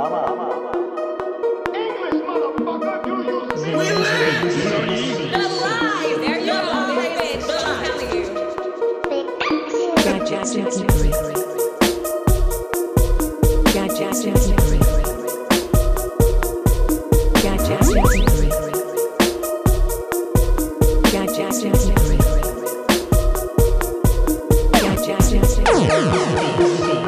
English, motherfucker, do you see? There you go, bitch. I'm telling you. Gadgets and geekery. Gadgets and geekery. Gadgets and geekery. Gadgets and geekery. Gadgets and geekery.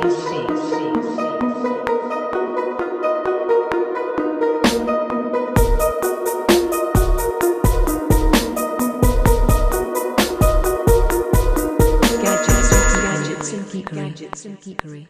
Gadgets and geekery.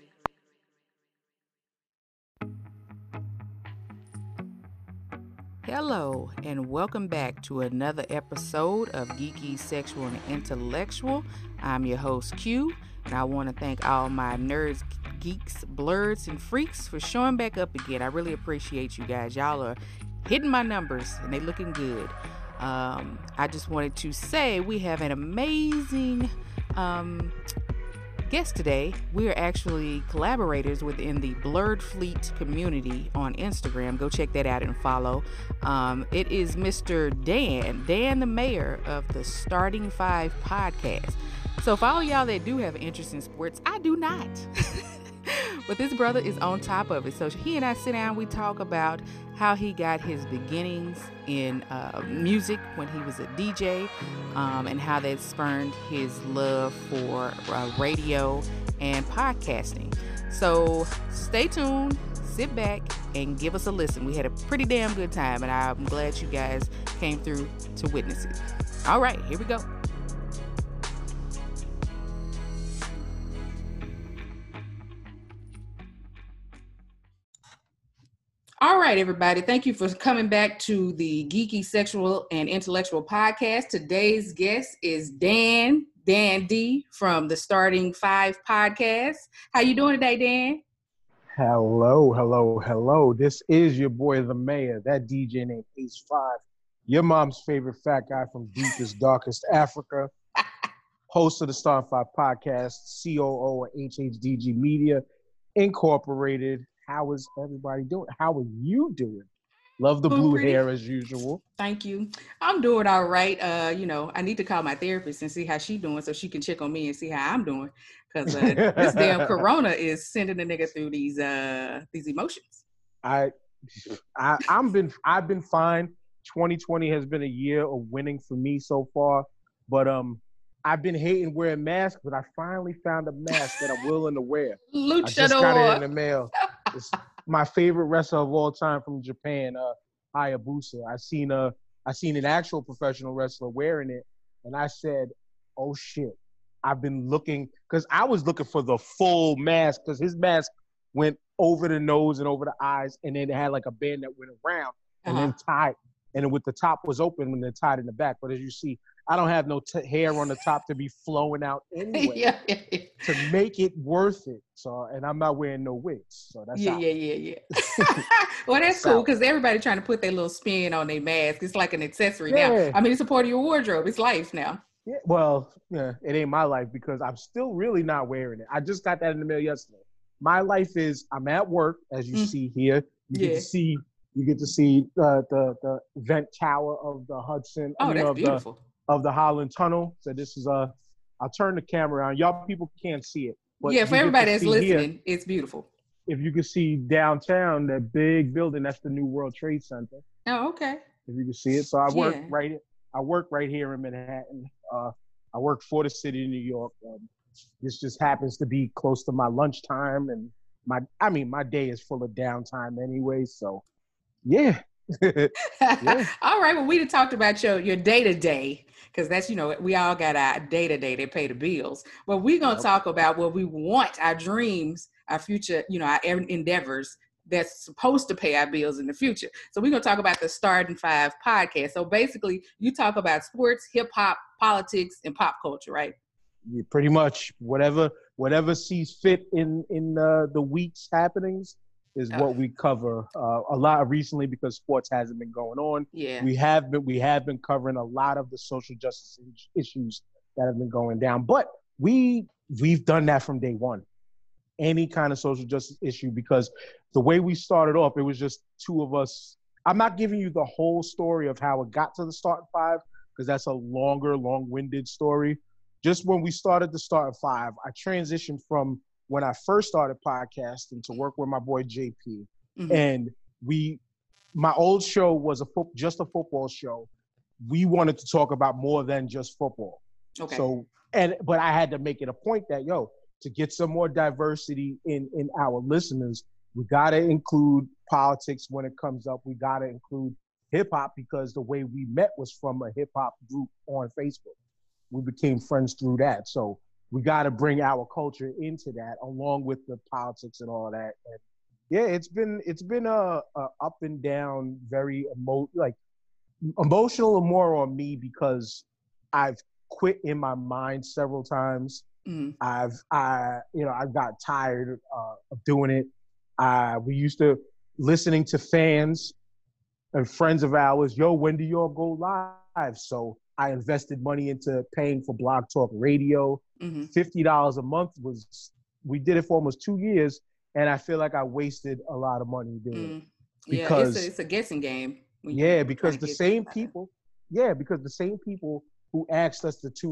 Hello, and welcome back to another episode of Geeky, Sexual, and Intellectual. I'm your host, Q, and I want to thank all my nerds, geeks, blurs, and freaks for showing back up again. I really appreciate you guys. Y'all are hitting my numbers, and they looking good. I just wanted to say we have an amazing guest today. We are actually collaborators within the Blurred Fleet community on Instagram. Go check that out and follow. It is Mr. Dan the mayor of the Starting Five podcast. So for all y'all that do have an interest in sports, I do not. But this brother is on top of it. So he and I sit down, we talk about how he got his beginnings in music when he was a DJ, and how that spurned his love for radio and podcasting. So stay tuned, sit back, and give us a listen. We had a pretty damn good time, and I'm glad you guys came through to witness it. All right, here we go. All right, everybody. Thank you for coming back to the Geeky, Sexual, and Intellectual podcast. Today's guest is Dan D from the Starting Five podcast. How you doing today, Dan? Hello. This is your boy, the mayor, that DJ named Ace 5, your mom's favorite fat guy from deepest, darkest Africa, host of the Starting Five podcast, COO of HHDG Media Incorporated. How is everybody doing? How are you doing? Love the blue hair as usual. Thank you. I'm doing all right. I need to call my therapist and see how she's doing so she can check on me and see how I'm doing. Because this damn corona is sending the nigga through these emotions. I've been fine. 2020 has been a year of winning for me so far. But I've been hating wearing masks, but I finally found a mask that I'm willing to wear. Luchador. I just got it in the mail. It's my favorite wrestler of all time from Japan, Hayabusa. I seen an actual professional wrestler wearing it, and I said, "Oh shit!" I've been looking because I was looking for the full mask because his mask went over the nose and over the eyes, and then it had like a band that went around and then tied, and then with the top was open and then tied in the back. But as you see, I don't have no hair on the top to be flowing out anyway to make it worth it. So, and I'm not wearing no wigs. So that's yeah. Well, that's cool because everybody trying to put their little spin on their mask. It's like an accessory now. I mean, it's a part of your wardrobe. It's life now. Yeah. Well, yeah, it ain't my life because I'm still really not wearing it. I just got that in the mail yesterday. My life is I'm at work, as you see here. You get to see the vent tower of the Hudson. Oh, that's beautiful. Of the Holland Tunnel. So this is I'll turn the camera on. Y'all people can't see it. But yeah, for everybody that's listening, here, it's beautiful. If you can see downtown, that big building, that's the New World Trade Center. Oh, okay. If you can see it. So I work right here in Manhattan. I work for the city of New York. This just happens to be close to my lunchtime, and my day is full of downtime anyway. So yeah. Yeah. All right. Well, we talked about your day-to-day because that's, we all got our day-to-day that pay the bills. But we're going to talk about what we want, our dreams, our future, our endeavors that's supposed to pay our bills in the future. So we're going to talk about the Starting Five podcast. So basically, you talk about sports, hip-hop, politics, and pop culture, right? Yeah, pretty much whatever sees fit in the week's happenings is what we cover a lot recently because sports hasn't been going on. Yeah, we have been covering a lot of the social justice issues that have been going down, but we've done that from day one. any kind of social justice issue, because the way we started off, it was just two of us. I'm not giving you the whole story of how it got to the Starting Five, because that's a longer, long-winded story. Just when we started the Starting Five, I transitioned from when I first started podcasting to work with my boy JP. Mm-hmm. And my old show was just a football show. We wanted to talk about more than just football. Okay. But I had to make it a point that, to get some more diversity in our listeners, we got to include politics when it comes up. We got to include hip hop, because the way we met was from a hip hop group on Facebook. We became friends through that. So we got to bring our culture into that, along with the politics and all that. And yeah, it's been a up and down, very emotional and more on me, because I've quit in my mind several times. Mm-hmm. I've got tired of doing it. We used to listening to fans and friends of ours. When do y'all go live? So I invested money into paying for Blog Talk Radio. Mm-hmm. $50 a month we did it for almost 2 years, and I feel like I wasted a lot of money doing it. Because it's a guessing game. Because the same people who asked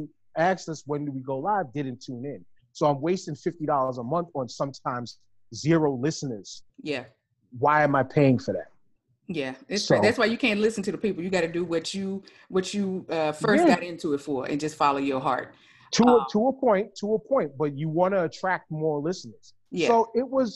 us when do we go live didn't tune in. So I'm wasting $50 a month on sometimes 0 listeners. Yeah. Why am I paying for that? Yeah, that's why you can't listen to the people. You got to do what you first got into it for, and just follow your heart. To a point, but you want to attract more listeners. Yeah. So it was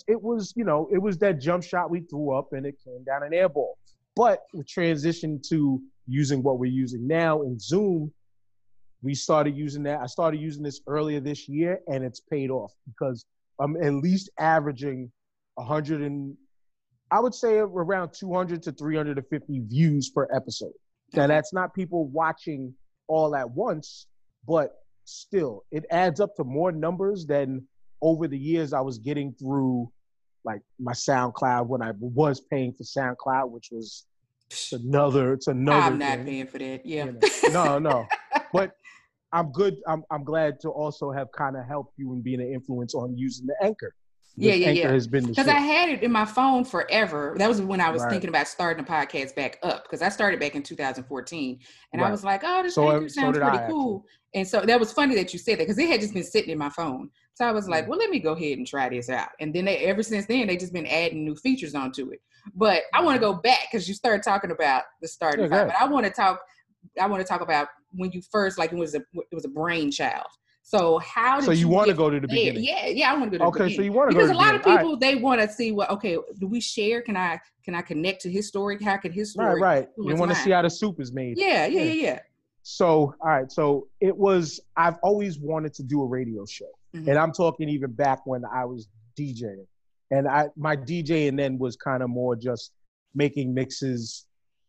that jump shot we threw up and it came down an air ball. But we transitioned to using what we're using now in Zoom. We started using that. I started using this earlier this year, and it's paid off, because I'm at least averaging 100 and I would say around 200 to 350 views per episode. Now, that's not people watching all at once, but still, it adds up to more numbers than over the years I was getting through, like, my SoundCloud when I was paying for SoundCloud, which was another. I'm not thing. paying for that. Yeah. No. But I'm good. I'm glad to also have kind of helped you in being an influence on using the Anchor. Anchor has been because I had it in my phone forever. That was when I was thinking about starting the podcast back up, because I started back in 2014, and I was like, "Oh, this Anchor sounds pretty cool." And so that was funny that you said that, because it had just been sitting in my phone. So I was like, "Well, let me go ahead and try this out." And then ever since then, they just been adding new features onto it. But I want to go back, because you started talking about the starting five, but I want to talk about when you first, like, it was a brainchild. So how did you want to go to the beginning? Yeah, I want to go to the beginning. Okay, so you want to go to the beginning. Because a lot of people, they want to see, do we share? Can I connect to his story? How can his story? Right. You want to see how the soup is made. Yeah. So, all right. So I've always wanted to do a radio show. Mm-hmm. And I'm talking even back when I was DJing. And my DJing then was kind of more just making mixes.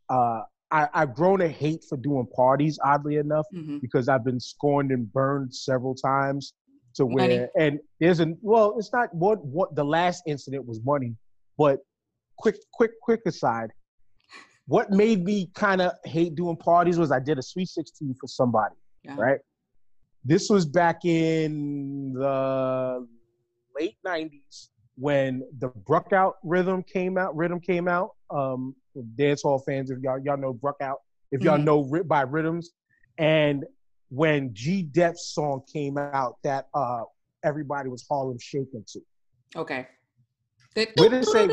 I've grown a hate for doing parties, oddly enough, because I've been scorned and burned several times to where, and it's not what the last incident was money, but quick aside, what made me kind of hate doing parties was I did a Sweet 16 for somebody, right? This was back in the late 90s when the Bruckout rhythm came out. Dance hall fans, if y'all know Bruckout, if y'all know by rhythms, and when G-Dep's song came out that everybody was Harlem shaking to. Okay. What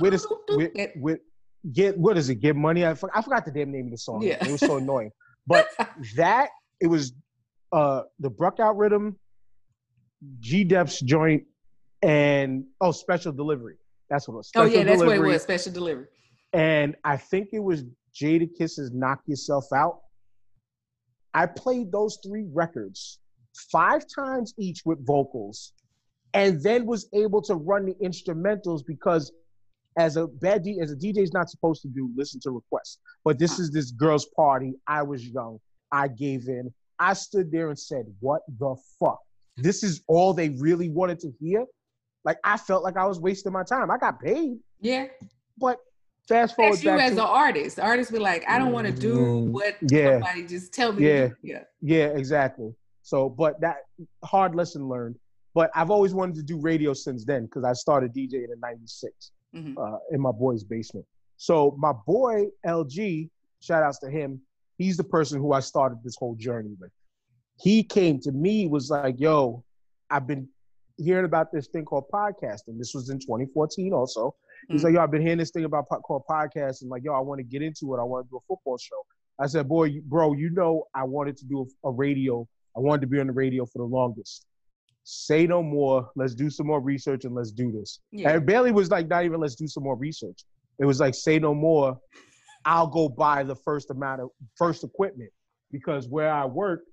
is it? Get Money? I forgot the damn name of the song. Yeah. It was so annoying. But it was the Bruckout rhythm, G-Dep's joint, and Special Delivery. That's what it was. That's what it was, Special Delivery. And I think it was Jadakiss's Knock Yourself Out. I played those 3 records 5 times each with vocals, and then was able to run the instrumentals, because as a DJ is not supposed to listen to requests. But this is this girl's party. I was young. I gave in. I stood there and said, what the fuck? This is all they really wanted to hear? Like, I felt like I was wasting my time. I got paid. Yeah. But fast forward back as an artist. The artist be like, I don't want to do what somebody just tell me to do. Yeah, exactly. So, but that hard lesson learned. But I've always wanted to do radio since then because I started DJing in '96 in my boy's basement. So my boy LG, shout outs to him, he's the person who I started this whole journey with. He came to me, was like, yo, I've been hearing about this thing called podcasting. This was in 2014 also. He's like, yo, I've been hearing this thing about called podcasting. Like, yo, I want to get into it. I want to do a football show. I said, bro, you know I wanted to do a radio. I wanted to be on the radio for the longest. Say no more. Let's do some more research and let's do this. Yeah. And Bailey was like, not even let's do some more research. It was like, say no more. I'll go buy the first equipment because where I work,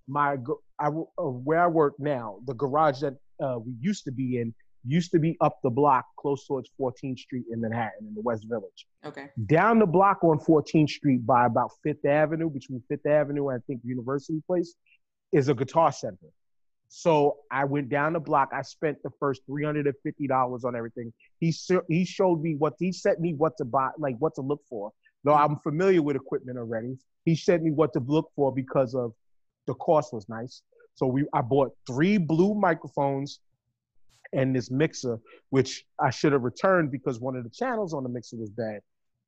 where I work now, the garage that we used to be in used to be up the block close towards 14th Street in Manhattan in the West Village. Okay. Down the block on 14th Street by about 5th Avenue, between 5th Avenue and I think University Place, is a guitar center. So I went down the block. I spent the first $350 on everything. He showed me he sent me what to buy, like what to look for. Though I'm familiar with equipment already. He sent me what to look for because of the cost was nice. So I bought 3 blue microphones and this mixer, which I should have returned because one of the channels on the mixer was bad.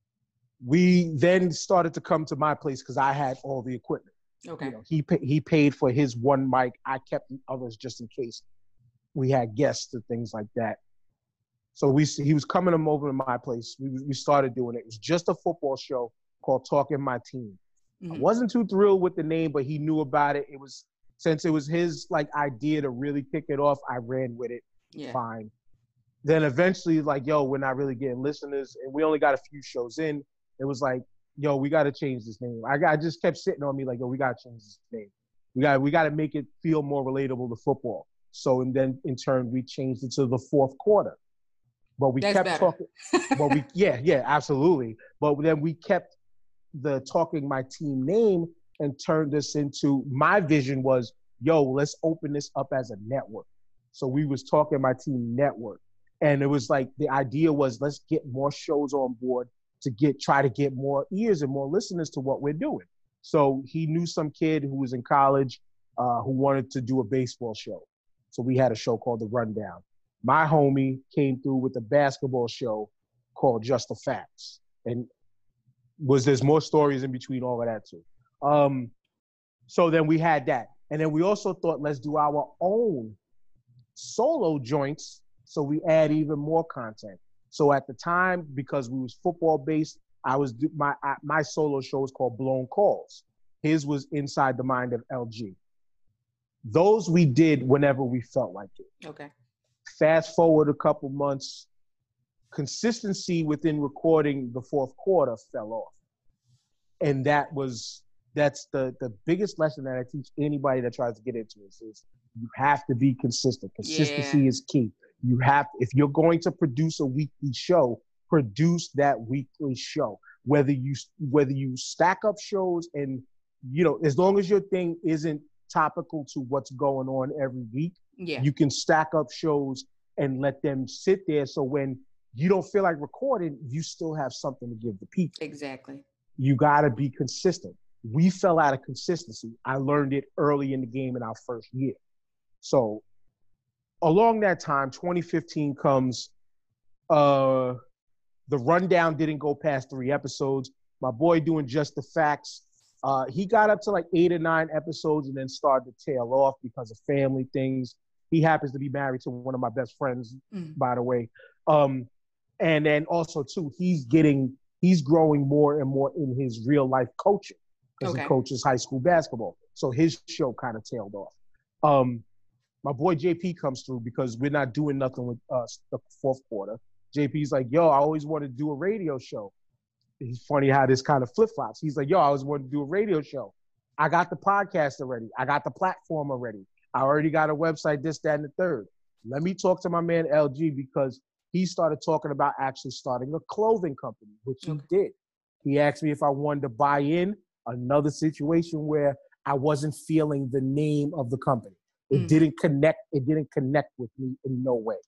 We then started to come to my place because I had all the equipment. Okay. You know, he paid for his one mic. I kept the others just in case we had guests and things like that. So he was coming over to my place. We started doing it. It was just a football show called Talking My Team. I wasn't too thrilled with the name, but he knew about it. Since it was his like idea to really kick it off, I ran with it. Yeah. Fine. Then eventually, like, yo, we're not really getting listeners, and we only got a few shows in. It was like, yo, we got to change this name. I just kept sitting on me like, yo, we got to change this name. We got to make it feel more relatable to football. So, and then in turn, we changed it to the Fourth Quarter. But we kept talking. But yeah, absolutely. But then we kept the Talking My Team name and turned this into, my vision was, yo, let's open this up as a network. So we was Talking My Team Network. And it was like, the idea was, let's get more shows on board to try to get more ears and more listeners to what we're doing. So he knew some kid who was in college who wanted to do a baseball show. So we had a show called The Rundown. My homie came through with a basketball show called Just the Facts. And there's more stories in between all of that too. So then we had that. And then we also thought, let's do our own solo joints so we add even more content. So at the time, because we was football based, my solo show was called Blown Calls. His was Inside the Mind of LG. Those we did whenever we felt like it. Okay. Fast forward a couple months, consistency within recording the Fourth Quarter fell off. And that's the biggest lesson that I teach anybody that tries to get into this is you have to be consistent. Consistency is key. If you're going to produce a weekly show, produce that weekly show. Whether you stack up shows and, you know, as long as your thing isn't topical to what's going on every week, you can stack up shows and let them sit there. So when you don't feel like recording, you still have something to give the people. Exactly. You got to be consistent. We fell out of consistency. I learned it early in the game in our first year. So along that time, 2015 comes, the Rundown didn't go past 3 episodes. My boy doing Just the Facts, he got up to like 8 or 9 episodes and then started to tail off because of family things. He happens to be married to one of my best friends, by the way. And then also too, he's growing more and more in his real life coaching because he coaches high school basketball. So his show kind of tailed off. My boy JP comes through because we're not doing nothing with the Fourth Quarter. JP's like, yo, I always wanted to do a radio show. It's funny how this kind of flip-flops. He's like, yo, I always wanted to do a radio show. I got the podcast already. I got the platform already. I already got a website, this, that, and the third. Let me talk to my man LG because he started talking about actually starting a clothing company, which he did. He asked me if I wanted to buy in. Another situation where I wasn't feeling the name of the company. It didn't connect. It didn't connect with me in no way.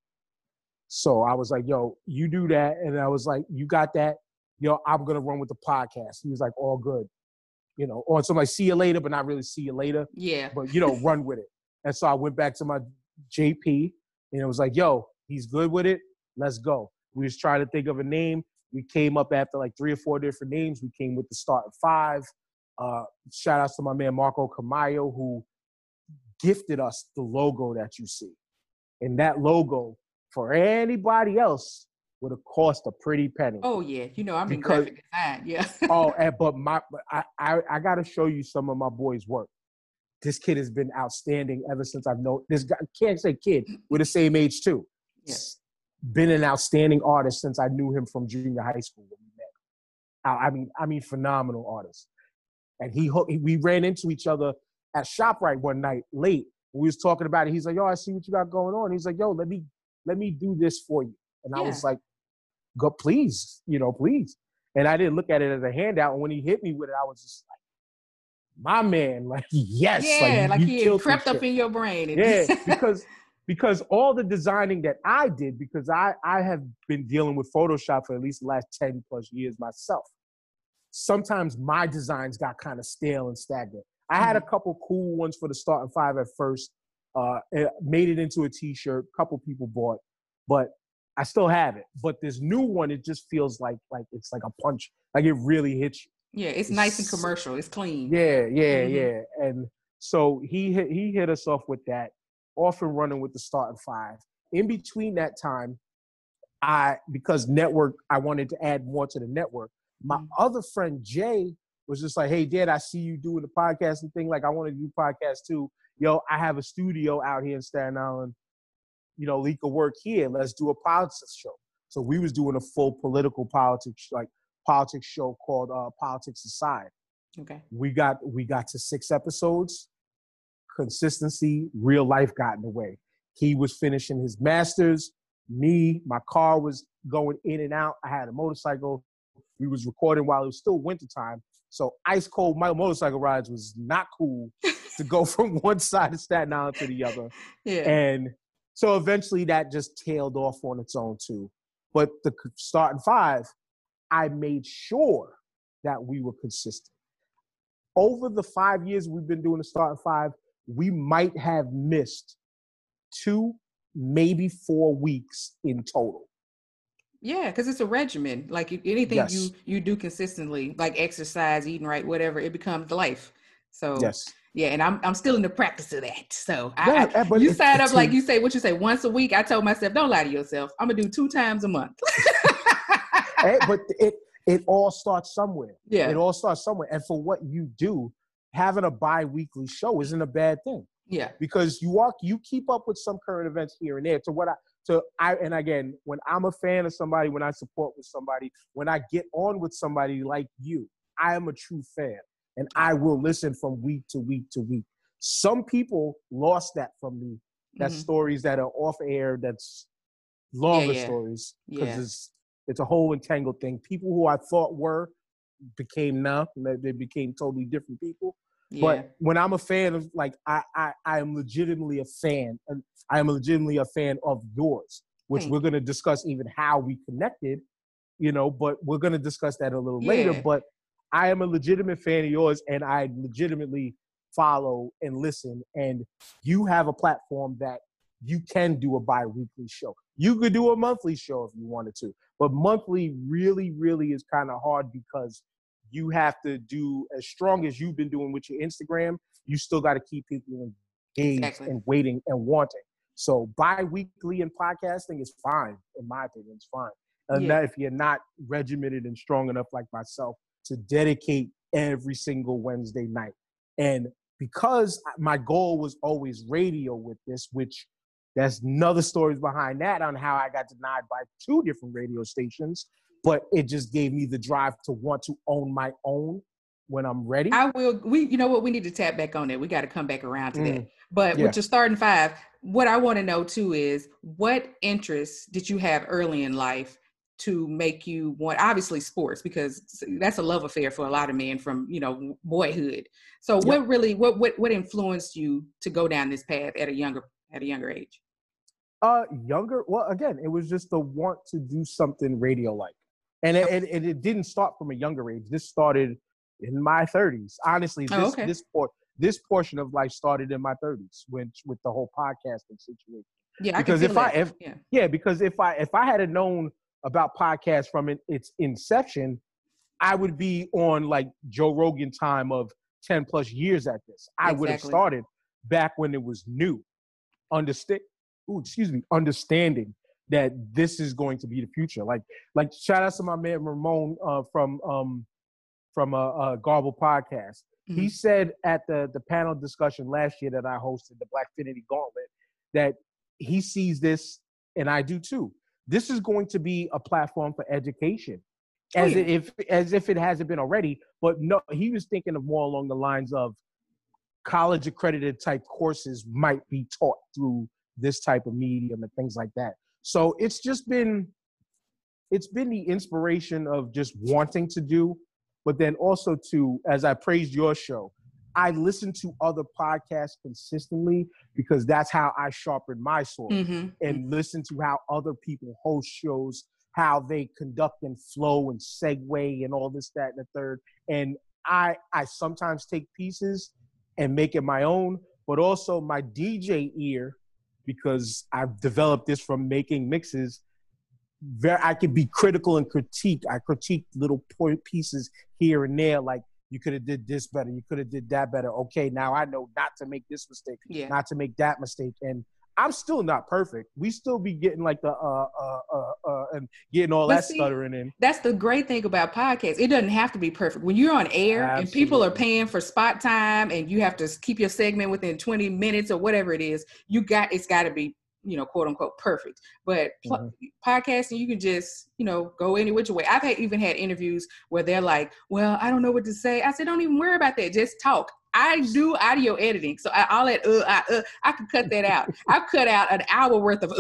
So I was like, yo, you do that. And I was like, you got that? Yo, I'm going to run with the podcast. He was like, all good. You know, or somebody see you later, but not really see you later. Yeah. But, you know, run with it. And so I went back to JP, and it was like, yo, he's good with it. Let's go. We was trying to think of a name. We came up after like 3 or 4 different names. We came with the starting 5. Shout outs to my man Marco Camayo, who gifted us the logo that you see. And that logo, for anybody else, would have cost a pretty penny. Oh yeah, I'm in graphic design. Yeah. I got to show you some of my boys' work. This kid has been outstanding ever since I've known this guy. Can't say kid, we're the same age too. Yeah. Been an outstanding artist since I knew him from junior high school when we met. I mean, phenomenal artist. And we ran into each other at ShopRite one night late. We was talking about it. He's like, yo, I see what you got going on. He's like, yo, let me do this for you. And I was like, go, please, please. And I didn't look at it as a handout. And when he hit me with it, I was just like, my man, like, yes. Yeah, like he had crept up in your brain. Yeah, because all the designing that I did, because I have been dealing with Photoshop for at least the last 10 plus years myself. Sometimes my designs got kind of stale and stagnant. I had a couple cool ones for the starting 5 at first. It made it into a t-shirt. A couple people bought, but I still have it. But this new one, it just feels like it's like a punch. Like it really hits you. Yeah, it's nice and commercial. It's clean. Yeah. And so he hit us off with that, off and running with the starting 5. In between that time, because network, I wanted to add more to the network. My other friend, Jay, was just like, hey, Dad, I see you doing the podcasting thing. Like, I want to do podcasts too. Yo, I have a studio out here in Staten Island. Lee could work here. Let's do a politics show. So we was doing a full political politics show called Politics Aside. Okay. We got to 6 episodes. Consistency, real life got in the way. He was finishing his master's. My car was going in and out. I had a motorcycle. We was recording while it was still wintertime. So ice cold motorcycle rides was not cool to go from one side of Staten Island to the other. Yeah. And so eventually that just tailed off on its own too. But the starting 5, I made sure that we were consistent. Over the 5 years we've been doing the starting 5, we might have missed 2, maybe 4 weeks in total. Yeah, because it's a regimen. Like anything you do consistently, like exercise, eating right, whatever, it becomes life. So yeah, and I'm still in the practice of that. So you sign up like you say once a week. I told myself, don't lie to yourself. I'm gonna do 2 times a month. But it all starts somewhere. Yeah, it all starts somewhere. And for what you do, having a bi-weekly show isn't a bad thing. Yeah, because you keep up with some current events here and there. And again, when I'm a fan of somebody, when I support with somebody, when I get on with somebody like you, I am a true fan, and I will listen from week to week to week. Some people lost that from me. That's stories that are off air. That's longer stories because it's a whole entangled thing. People who I thought became they became totally different people. Yeah. But when I'm a fan of, like, I am legitimately a fan, and I am legitimately a fan of yours, which we're going to discuss even how we connected, but we're going to discuss that a little later. But I am a legitimate fan of yours, and I legitimately follow and listen. And you have a platform that you can do a bi-weekly show. You could do a monthly show if you wanted to, but monthly really, really is kind of hard because you have to do, as strong as you've been doing with your Instagram, you still got to keep people engaged and waiting and wanting. So bi-weekly in podcasting is fine, in my opinion, it's fine. And that if you're not regimented and strong enough like myself to dedicate every single Wednesday night. And because my goal was always radio with this, which there's another stories behind that on how I got denied by 2 different radio stations. But it just gave me the drive to want to own my own when I'm ready. You know what? We need to tap back on that. We got to come back around to that. But with your starting 5, what I want to know too is what interests did you have early in life to make you want, obviously sports, because that's a love affair for a lot of men from, boyhood. So what influenced you to go down this path at a younger age? Well, again, it was just the want to do something radio-like. And it didn't start from a younger age. This started in my 30s. Honestly, this sport, this portion of life started in my 30s with the whole podcasting situation. Yeah, Because I can feel that. because if I had known about podcasts from its inception, I would be on like Joe Rogan time of 10 plus years at this. I would have started back when it was new. Understanding that this is going to be the future. Like shout out to my man Ramon from Garble Podcast. Mm-hmm. He said at the panel discussion last year that I hosted, the Blackfinity Gauntlet, that he sees this, and I do too. This is going to be a platform for education, as if it hasn't been already. But no, he was thinking of more along the lines of college accredited type courses might be taught through this type of medium and things like that. So it's been the inspiration of just wanting to do, but then also to, as I praised your show, I listen to other podcasts consistently because that's how I sharpen my sword and listen to how other people host shows, how they conduct and flow and segue and all this, that, and the third. And I sometimes take pieces and make it my own, but also my DJ ear, because I've developed this from making mixes. I could be critical and critique. I critique little pieces here and there, like you could have did this better, you could have did that better. Okay, now I know not to make this mistake, not to make that mistake. And I'm still not perfect. We still be getting like the and getting all that stuttering in. That's the great thing about podcasts. It doesn't have to be perfect. When you're on air and people are paying for spot time and you have to keep your segment within 20 minutes or whatever it is, it's got to be, quote unquote perfect. But podcasting, you can just, go any which way. I've even had interviews where they're like, well, I don't know what to say. I said, don't even worry about that. Just talk. I do audio editing, so all that I could cut that out. I've cut out an hour worth of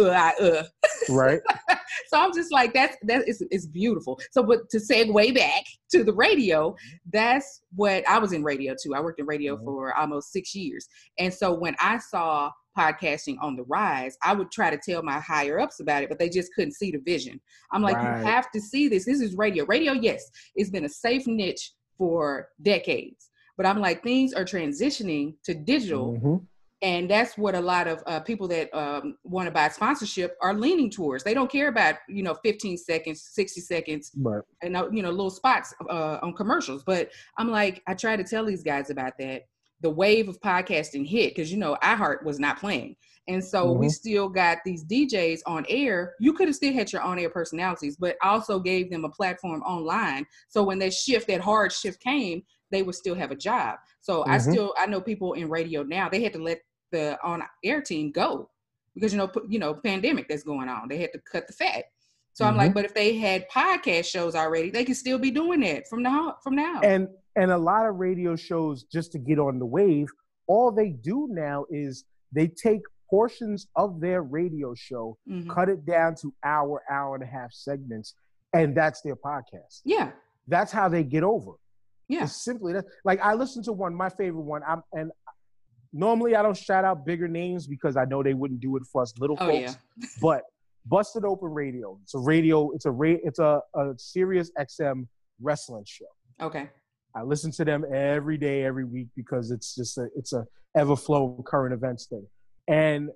Right. So I'm just like, it's beautiful. So, but to segue back to the radio, that's what I was in radio too. I worked in radio for almost 6 years, and so when I saw podcasting on the rise, I would try to tell my higher ups about it, but they just couldn't see the vision. I'm like, you have to see this. This is radio. Radio, yes, it's been a safe niche for decades. But I'm like, things are transitioning to digital. And that's what a lot of people that want to buy sponsorship are leaning towards. They don't care about, 15 seconds, 60 seconds, and, little spots on commercials. But I'm like, I try to tell these guys about that. The wave of podcasting hit because, iHeart was not playing. And so we still got these DJs on air. You could have still had your on-air personalities, but also gave them a platform online. So when that hard shift came, they would still have a job. So I know people in radio now, they had to let the on-air team go because, pandemic that's going on. They had to cut the fat. So I'm like, but if they had podcast shows already, they could still be doing that from now. And a lot of radio shows, just to get on the wave, all they do now is they take portions of their radio show, cut it down to hour and a half segments, and that's their podcast. Yeah. That's how they get over. Yeah. It's simply that. Like, I listened to my favorite one, and normally I don't shout out bigger names because I know they wouldn't do it for us little folks. Yeah. But Busted Open Radio. It's a Sirius XM wrestling show. Okay. I listen to them every day, every week, because it's a ever-flowing current events thing. And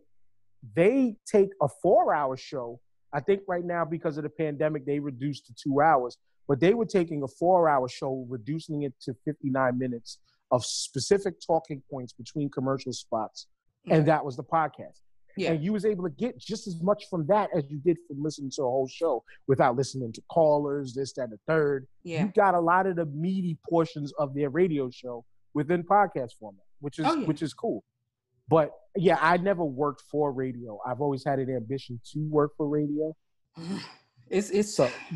they take a 4-hour show. I think right now, because of the pandemic, they reduced to 2 hours. But they were taking a 4-hour show, reducing it to 59 minutes of specific talking points between commercial spots. And that was the podcast. Yeah. And you was able to get just as much from that as you did from listening to a whole show without listening to callers, this, that, and the third. Yeah. You got a lot of the meaty portions of their radio show within podcast format, which is cool. But yeah, I never worked for radio. I've always had an ambition to work for radio. It's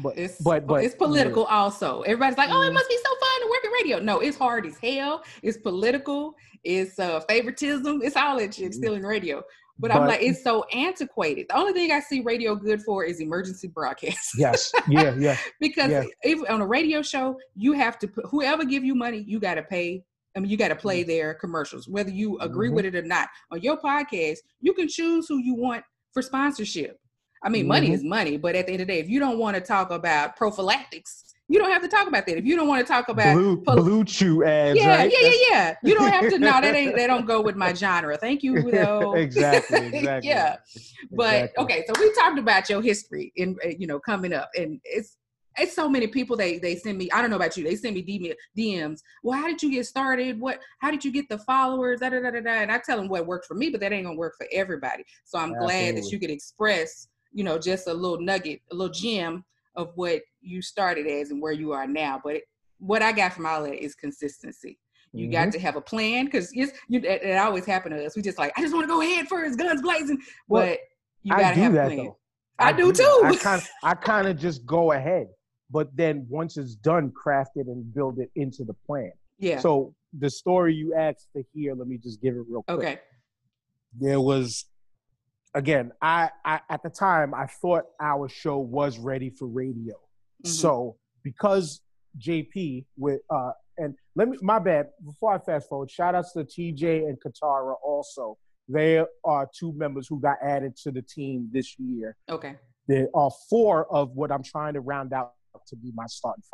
political also. Everybody's like, oh, it must be so fun to work in radio. No, it's hard as hell. It's political. It's favoritism. It's all that shit still in radio. But I'm like, it's so antiquated. The only thing I see radio good for is emergency broadcasts. Yes. Yeah. Because if on a radio show, you have to put, whoever give you money, you got to pay. I mean, you got to play their commercials, whether you agree with it or not. On your podcast, you can choose who you want for sponsorship. I mean, money is money, but at the end of the day, if you don't want to talk about prophylactics, You don't have to talk about that. If you don't want to talk about Blue Chew ads, yeah, right? yeah. You don't have to. No, they don't go with my genre. Thank you, though. Exactly. Yeah, but Exactly. okay. So we talked about your history in coming up, and it's so many people they send me. I don't know about you. They send me DMs. Well, how did you get started? How did you get the followers? Da, da, da, da, da. And I tell them what worked for me, but that ain't gonna work for everybody. So I'm glad that you could express, just a little nugget, a little gem of what you started as and where you are now. But what I got from all that is consistency. You got to have a plan, because it always happened to us. We just like, I just want to go head first, guns blazing. Well, but you got to have a plan. Though. I do too. I kind of just go ahead, but then once it's done, craft it and build it into the plan. Yeah. So the story you asked to hear, let me just give it real quick. Okay. There was, again, I at the time I thought our show was ready for radio. Mm-hmm. So because JP with and my bad, before I fast forward, shout outs to TJ and Katara also. They are two members who got added to the team this year. Okay. There are 4 of what I'm trying to round out to be my starting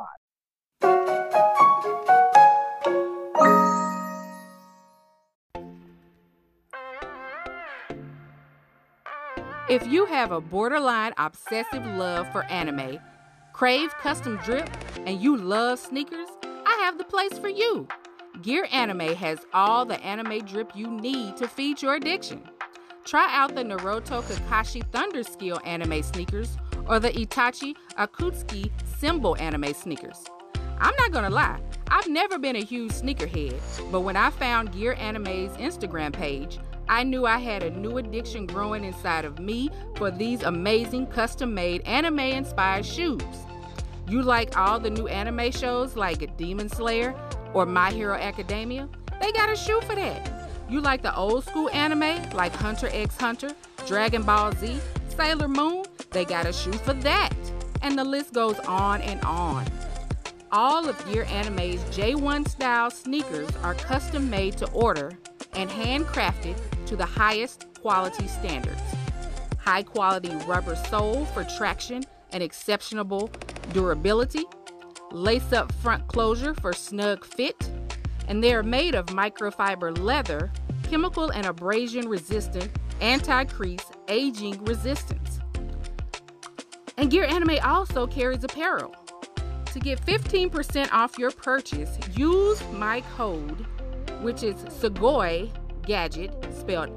5. If you have a borderline obsessive love for anime, crave custom drip, and you love sneakers, I have the place for you. Gear Anime has all the anime drip you need to feed your addiction. Try out the Naruto Kakashi Thunder Skill anime sneakers or the Itachi Akutsuki Symbol anime sneakers. I'm not gonna lie, I've never been a huge sneakerhead, but when I found Gear Anime's Instagram page, I knew I had a new addiction growing inside of me for these amazing custom-made anime-inspired shoes. You like all the new anime shows like Demon Slayer or My Hero Academia? They got a shoe for that. You like the old school anime like Hunter x Hunter, Dragon Ball Z, Sailor Moon? They got a shoe for that. And the list goes on and on. All of Gear Anime's J1 style sneakers are custom made to order and handcrafted to the highest quality standards. High quality rubber sole for traction and exceptional durability, lace up front closure for snug fit, and they are made of microfiber leather, chemical and abrasion resistant, anti-crease, aging resistance. And Gear Anime also carries apparel. To get 15% off your purchase, use my code, which is Sugoi Gadget, spelled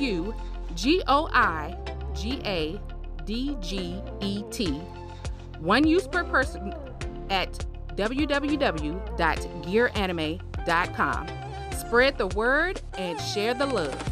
SUGOIGADGET. One use per person at www.gearanime.com. Spread the word and share the love.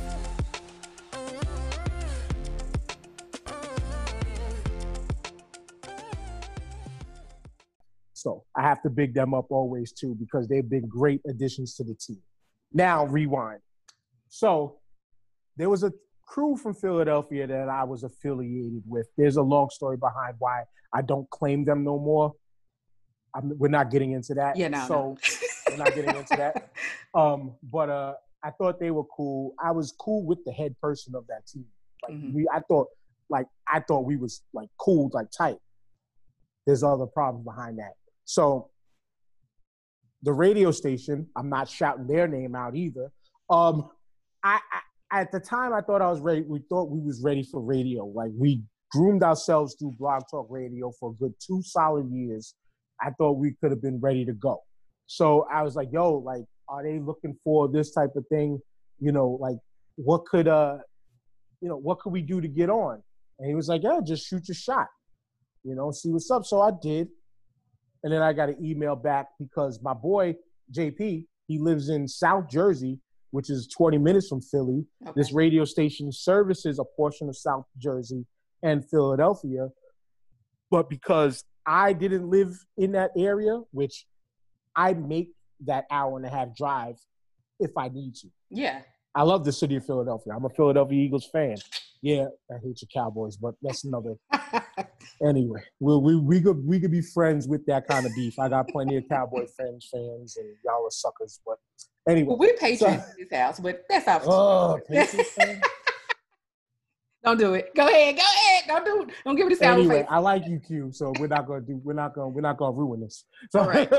So I have to big them up always too, because they've been great additions to the team. Now rewind. So there was a crew from Philadelphia that I was affiliated with. There's a long story behind why I don't claim them no more. We're not getting into that. Yeah, no. So we're not getting into that. But I thought they were cool. I was cool with the head person of that team. Like I thought we was like cool, like tight. There's other problems behind that. So the radio station, I'm not shouting their name out either. I at the time I thought I was ready. We thought we was ready for radio. Like we groomed ourselves through Blog Talk Radio for a good 2 solid years. I thought we could have been ready to go. So I was like, yo, like, are they looking for this type of thing? You know, like what could we do to get on? And he was like, yeah, just shoot your shot. You know, see what's up. So I did. And then I got an email back because my boy, JP, he lives in South Jersey, which is 20 minutes from Philly. Okay. This radio station services a portion of South Jersey and Philadelphia. But because I didn't live in that area, which I make that 1.5-hour drive if I need to. Yeah. I love the city of Philadelphia. I'm a Philadelphia Eagles fan. Yeah, I hate your Cowboys, but that's another. Anyway, we could be friends with that kind of beef. I got plenty of Cowboy fans, and y'all are suckers. But anyway, well, we're Patriots in this house, but that's our Patriots fans. Don't do it. Go ahead. Don't give me the sound Anyway, effect. I like you, Q. So we're not gonna ruin this. So, All right.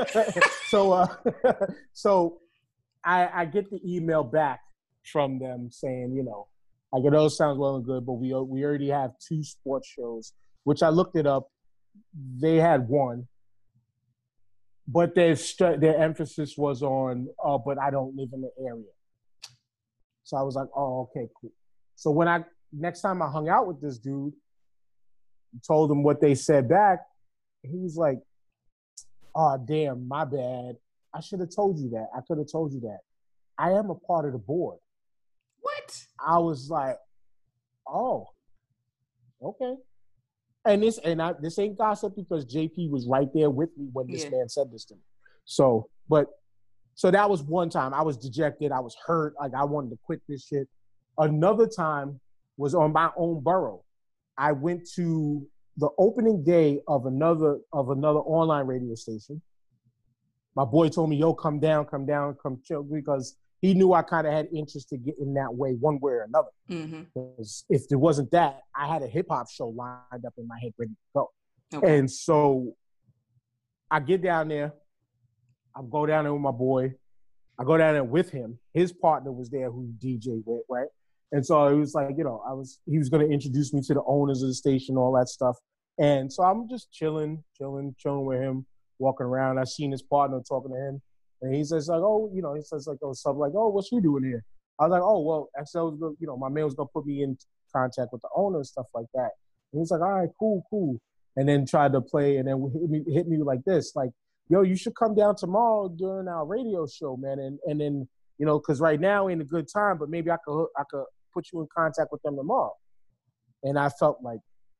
so I get the email back from them saying, I go, those sounds well and good, but we already have 2 sports shows, which I looked it up. They had 1, but their emphasis was on, but I don't live in the area. So I was like, oh, okay, cool. So next time I hung out with this dude, told him what they said back, he was like, oh, damn, my bad. I should have told you that. I could have told you that. I am a part of the board. What? I was like, oh, okay. And this ain't gossip because JP was right there with me when this man said this to me. So that was one time. I was dejected. I was hurt. Like, I wanted to quit this shit. Another time was on my own borough. I went to the opening day of another online radio station. My boy told me, yo, come down, come chill, because he knew I kind of had interest to get in that way, one way or another. Because if there wasn't that, I had a hip-hop show lined up in my head ready to go. Okay. And so I get down there. I go down there with my boy. I go down there with him. His partner was there who DJ with, right? And so it was like, he was going to introduce me to the owners of the station, all that stuff. And so I'm just chilling with him, walking around. I seen his partner talking to him. And he says, like, oh, something like, oh, what you doing here? I was like, oh, well, actually, I was gonna, my man was going to put me in contact with the owner and stuff like that. And he's like, all right, cool. And then tried to play and then hit me like this, like, yo, you should come down tomorrow during our radio show, man. And then, because right now ain't a good time, but maybe I could put you in contact with them tomorrow. And I felt like,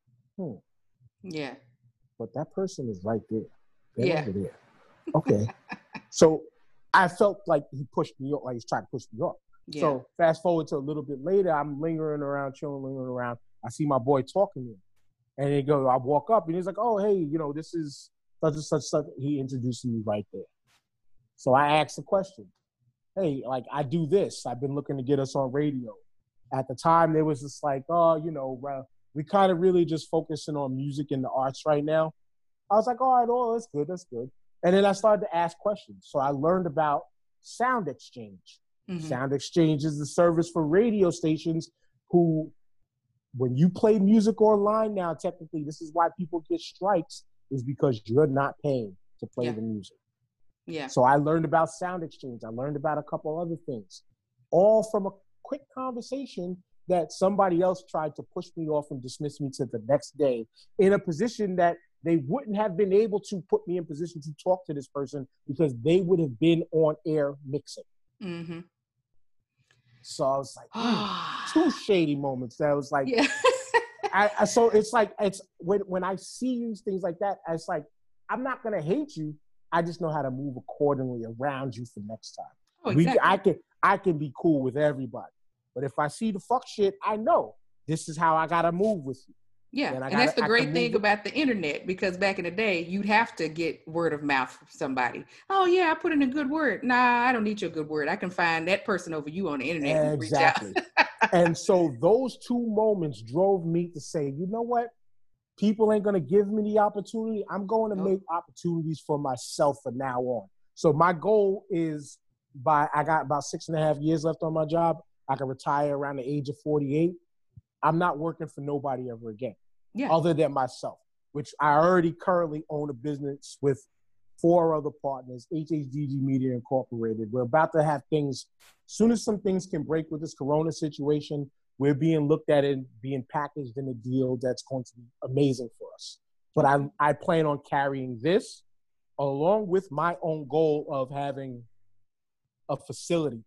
yeah. But that person is right there. They're over there. Okay. So I felt like he pushed me off, like he's trying to push me off. Yeah. So fast forward to a little bit later, I'm lingering around. I see my boy talking to him. And I walk up and he's like, oh, hey, this is such and such. He introduced me right there. So I asked the question, hey, like, I do this. I've been looking to get us on radio. At the time, there was just like, we kind of really just focusing on music and the arts right now. I was like, all right, that's good. And then I started to ask questions. So I learned about Sound Exchange. Mm-hmm. Sound Exchange is the service for radio stations who, when you play music online now, technically, this is why people get strikes, is because you're not paying to play the music. Yeah. So I learned about Sound Exchange. I learned about a couple other things, all from a quick conversation that somebody else tried to push me off and dismiss me to the next day in a position that they wouldn't have been able to put me in position to talk to this person because they would have been on air mixing. Mm-hmm. So I was like, 2 shady moments. That was like, so it's like, it's when I see these things like that, it's like, I'm not going to hate you. I just know how to move accordingly around you for next time. Oh, exactly. I can be cool with everybody. But if I see the fuck shit, I know this is how I got to move with you. Yeah, and that's the great thing about the internet, because back in the day, you'd have to get word of mouth from somebody. Oh, yeah, I put in a good word. Nah, I don't need your good word. I can find that person over you on the internet. Exactly. And so those 2 moments drove me to say, you know what? People ain't going to give me the opportunity. I'm going to make opportunities for myself from now on. So my goal is I got about 6.5 years left on my job. I can retire around the age of 48. I'm not working for nobody ever again, other than myself, which I already currently own a business with 4 other partners, HHDG Media Incorporated. We're about to have things, as soon as some things can break with this Corona situation, we're being looked at and being packaged in a deal that's going to be amazing for us. But I plan on carrying this along with my own goal of having a facility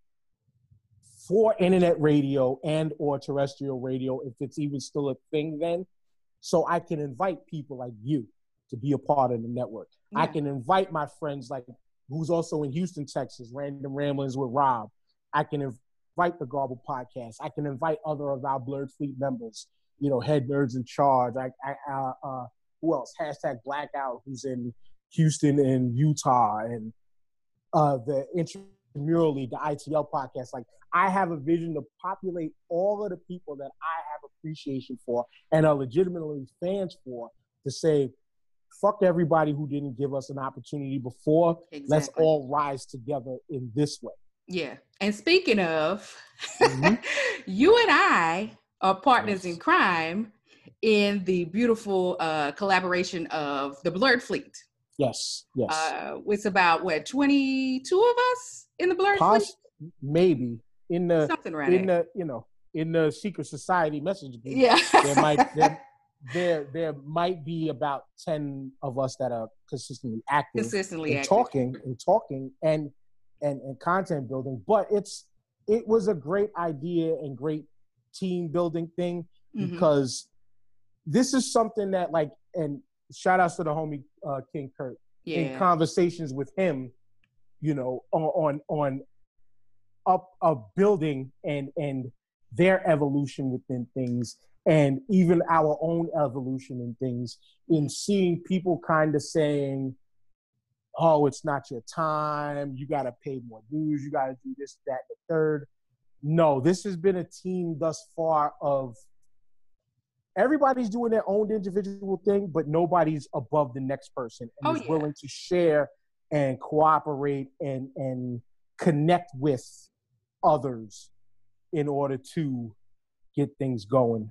for internet radio and or terrestrial radio, if it's even still a thing then, so I can invite people like you to be a part of the network. Yeah. I can invite my friends like who's also in Houston, Texas, Random Ramblings with Rob. I can invite the Garble Podcast. I can invite other of our Blurred Fleet members, Head Nerds in Charge. Who else? Hashtag Blackout, who's in Houston and Utah, and the intramural the ITL podcast. Like, I have a vision to populate all of the people that I have appreciation for and are legitimately fans for, to say, fuck everybody who didn't give us an opportunity before. Exactly. Let's all rise together in this way. Yeah. And speaking of, you and I are partners in crime in the beautiful collaboration of the Blurred Fleet. Yes. It's about 22 of us in the Blurred Fleet? Maybe in the something right in the secret society message group. Yeah. there might be about 10 of us that are consistently active, talking and content building. But it was a great idea and great team building thing, because this is something that, like, and shout outs to the homie King Kurt, in conversations with him, on building and their evolution within things, and even our own evolution in things, in seeing people kind of saying, oh, it's not your time, you got to pay more dues, you got to do this, that, the third. No, this has been a team thus far of everybody's doing their own individual thing, but nobody's above the next person and is willing to share and cooperate and connect with others in order to get things going.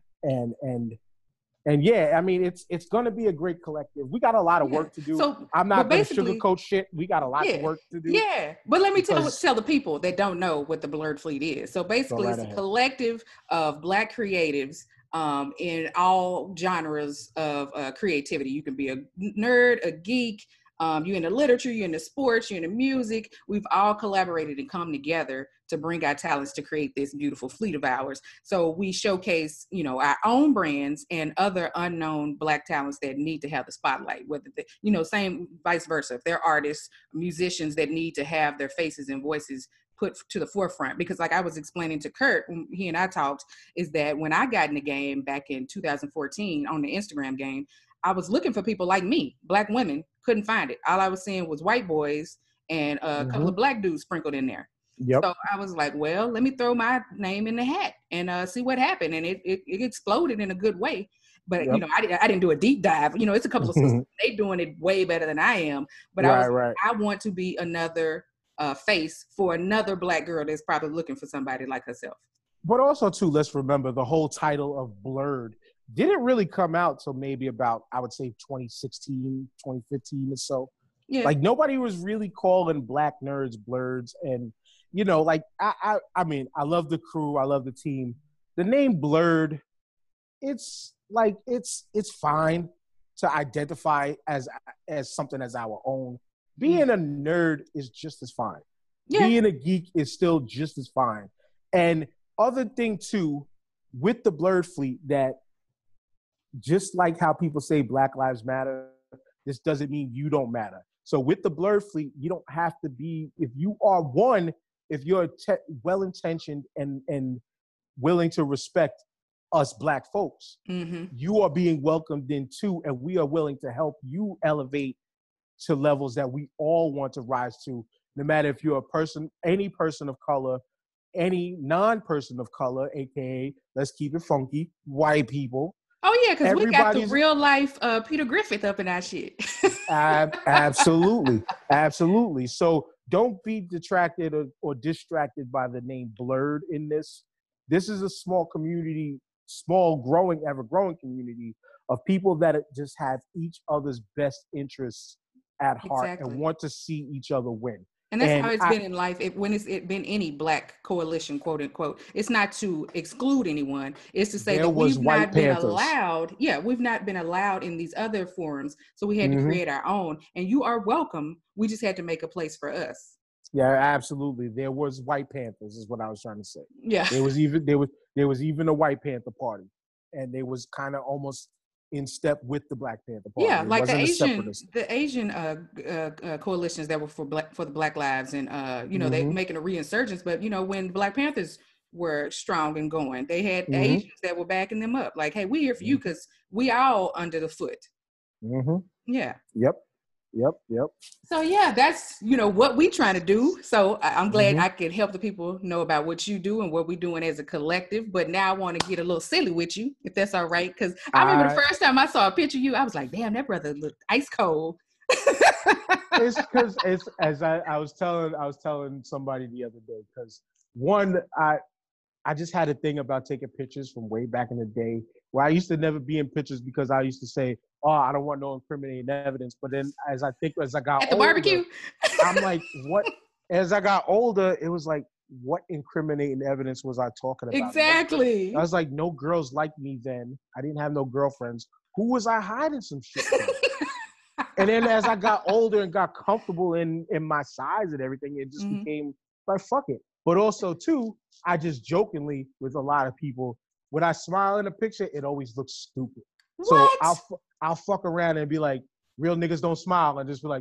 And yeah, I mean, it's going to be a great collective. We got a lot of work to do. So, I'm not going to sugarcoat shit. We got a lot of work to do. Yeah, but let me tell the people that don't know what the Blurred Fleet is. So basically, it's a collective of Black creatives in all genres of creativity. You can be a nerd, a geek, you're into literature, you're into sports, you're into music. We've all collaborated and come together to bring our talents to create this beautiful fleet of ours. So we showcase, our own brands and other unknown Black talents that need to have the spotlight, whether they, same vice versa. If they're artists, musicians that need to have their faces and voices put to the forefront. Because like I was explaining to Kurt when he and I talked, is that when I got in the game back in 2014 on the Instagram game, I was looking for people like me, Black women, couldn't find it. All I was seeing was white boys and a couple of Black dudes sprinkled in there. Yep. So I was like, well, let me throw my name in the hat and see what happened. And it exploded in a good way. But, I didn't do a deep dive. It's a couple of sisters. They doing it way better than I am. But I want to be another face for another Black girl that's probably looking for somebody like herself. But also, too, let's remember the whole title of Blurred didn't really come out till maybe about, I would say, 2016, 2015 or so. Yeah. Like, nobody was really calling Black nerds blurs. And, I mean, I love the crew. I love the team. The name Blurred, it's fine to identify as something as our own. Being a nerd is just as fine. Yeah. Being a geek is still just as fine. And other thing, too, with the Blurred Fleet, that just like how people say Black Lives Matter, this doesn't mean you don't matter. So with the Blurred Fleet, you don't have to be, if you're well-intentioned and willing to respect us Black folks, you are being welcomed in too, and we are willing to help you elevate to levels that we all want to rise to, no matter if you're any person of color, any non-person of color, aka, let's keep it funky, white people. Oh yeah, because we got the real life Peter Griffith up in our shit. Absolutely. So don't be detracted or distracted by the name Blurred in this. This is a small community, ever-growing community of people that just have each other's best interests at heart and want to see each other win. And that's how it's been in life. When it's been any Black coalition, quote unquote, it's not to exclude anyone. It's to say that we've not been allowed. Yeah, we've not been allowed in these other forums. So we had to create our own. And you are welcome. We just had to make a place for us. Yeah, absolutely. There was White Panthers, is what I was trying to say. Yeah. There was even a White Panther party, and they was kind of almost in step with the Black Panther Party. Yeah, like the Asian coalitions that were for the Black Lives, and they making a reinsurgence. But when Black Panthers were strong and going, they had Asians that were backing them up. Like, hey, we here for you because we all under the foot. Mm-hmm. Yeah. Yep. Yep. So yeah, that's what we trying to do. So I'm glad Mhm. I could help the people know about what you do and what we're doing as a collective. But now I want to get a little silly with you, if that's all right. Because I remember the first time I saw a picture of you, I was like, damn, that brother looked ice cold. It's because it's as I was telling somebody the other day, because one, I just had a thing about taking pictures from way back in the day where I used to never be in pictures because I used to say, oh, I don't want no incriminating evidence. But then as I got At the older, barbecue. I'm like, what? As I got older, it was like, what incriminating evidence was I talking about? Exactly. I was like, no girls liked me then. I didn't have no girlfriends. Who was I hiding some shit from? And then as I got older and got comfortable in my size and everything, it just became like, fuck it. But also, too, I just jokingly with a lot of people, when I smile in a picture, it always looks stupid. What? So I'll fuck around and be like, real niggas don't smile, and just be like,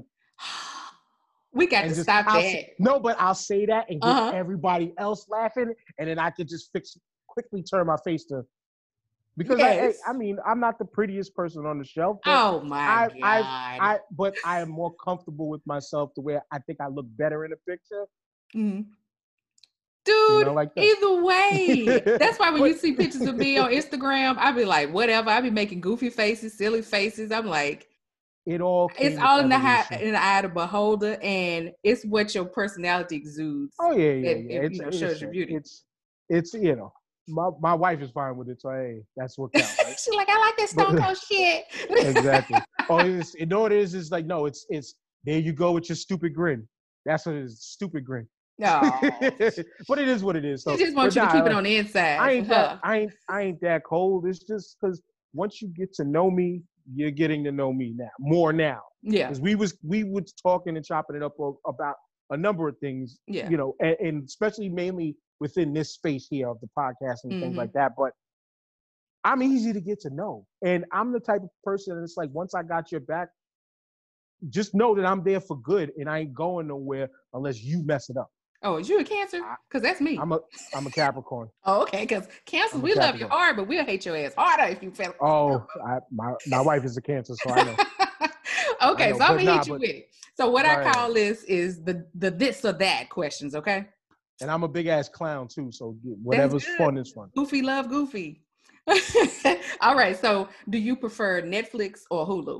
we got to stop that. No, but I'll say that and get everybody else laughing, and then I could just quickly turn my face to, because I mean, I'm not the prettiest person on the shelf. Oh my God. But I am more comfortable with myself to where I think I look better in a picture. Mm-hmm. Dude, like either way. That's why when you see pictures of me on Instagram, I be like, whatever. I be making goofy faces, silly faces. I'm like, it's all in the eye of the beholder, and it's what your personality exudes. Oh yeah. It shows your beauty. It's my wife is fine with it, so hey, that's what counts. Right? She's like, I like that Stone Cold shit. Exactly. It is like, no, it's there you go with your stupid grin. That's what it is, stupid grin. No, but it is what it is. So, I just want you to keep it on the inside. I ain't that cold. It's just because once you get to know me, you're getting to know me more now. Yeah, because we was talking and chopping it up about a number of things. Yeah, and especially mainly within this space here of the podcast and things like that. But I'm easy to get to know, and I'm the type of person that's like, once I got your back, just know that I'm there for good, and I ain't going nowhere unless you mess it up. Oh, is you a Cancer? Because that's me. I'm a Capricorn. Oh, okay. Because Cancers, we love you hard, but we'll hate your ass harder if you fail. Oh, my wife is a Cancer, so I know. Okay, so I'm gonna hit you with it. So what I call this is the this or that questions, okay? And I'm a big ass clown too, so whatever's fun is fun. Goofy love goofy. All right. So do you prefer Netflix or Hulu?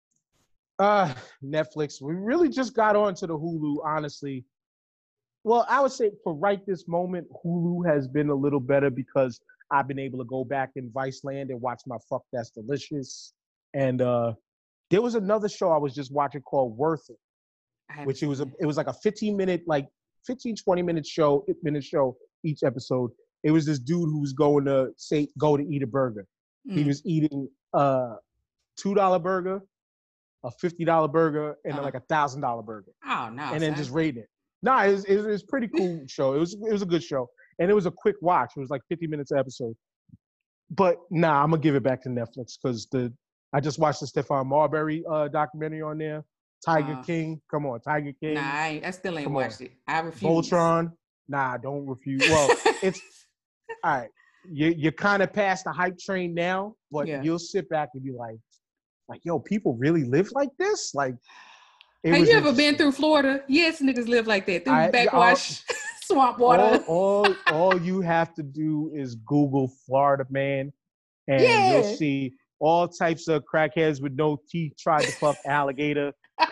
Netflix. We really just got onto the Hulu, honestly. Well, I would say for right this moment, Hulu has been a little better because I've been able to go back in Viceland and watch my Fuck That's Delicious. And there was another show I was just watching called Worth It, which it was like a 15-minute, like 20-minute show each episode. It was this dude who was go to eat a burger. He was eating a $2 burger, a $50 burger, and like a $1,000 burger. Oh no! And then just rating it. No, it was pretty cool show. It was a good show, and it was a quick watch. It was like 50 minutes an episode. But I'm gonna give it back to Netflix because I just watched the Stephon Marbury documentary on there. Tiger King, come on, Tiger King. Nah, I still ain't watched it. I refuse. Voltron, don't refuse. Well, it's all right. You're kind of past the hype train now, but you'll sit back and be like, yo, people really live like this, like. Have you ever been through Florida? Yes, niggas live like that. Through backwash, swamp water. All you have to do is Google Florida man, and you'll see all types of crackheads with no teeth tried to fuck alligator.